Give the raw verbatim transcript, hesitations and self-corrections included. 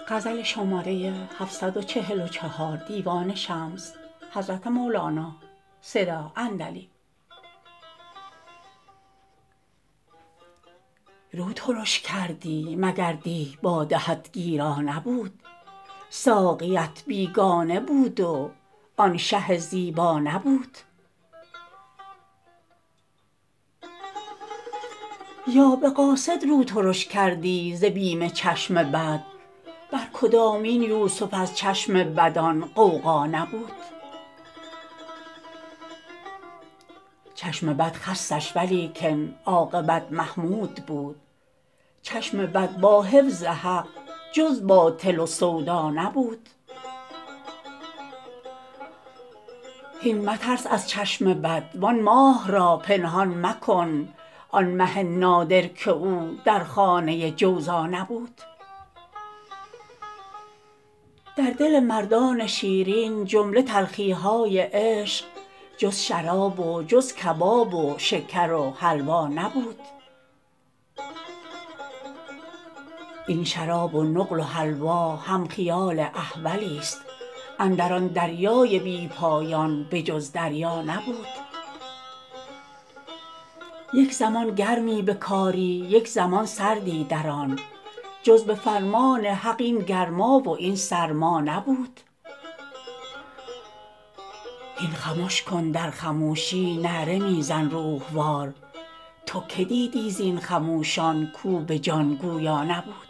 غزل شماره هفتصد و چهل و چهار دیوان شمس حضرت مولانا صدا اندلی. رو ترش کردی مگر دی بادهت گیرا نبود؟ ساقیت بیگانه بود و آن شه زیبا نبود؟ یا به قاصد رو ترش کردی ز بیم چشم بد؟ بر کدامین یوسف از چشم بدان غوغا نبود؟ چشم بد خستش ولیکن عاقبت محمود بود. چشم بد با حفظ حق جز باطل و سودا نبود. هین مترس از چشم بد وان ماه را پنهان مکن، آن مه نادر که او در خانه جوزا نبود. در دل مردان شیرین جمله تلخی های عشق جز شراب و جز کباب و شکر و حلوا نبود. این شراب و نقل و حلوا هم خیال احولی ست، اندر آن دریای بی پایان به جز دریا نبود. یک زمان گرمی به کاری یک زمان سردی در آن، جز به فرمان حق این گرما و این سرما نبود. هین خمش کن در خموشی نعره می زن روح وار، تو که دیدی زین خموشان کو به جان گویا نبود.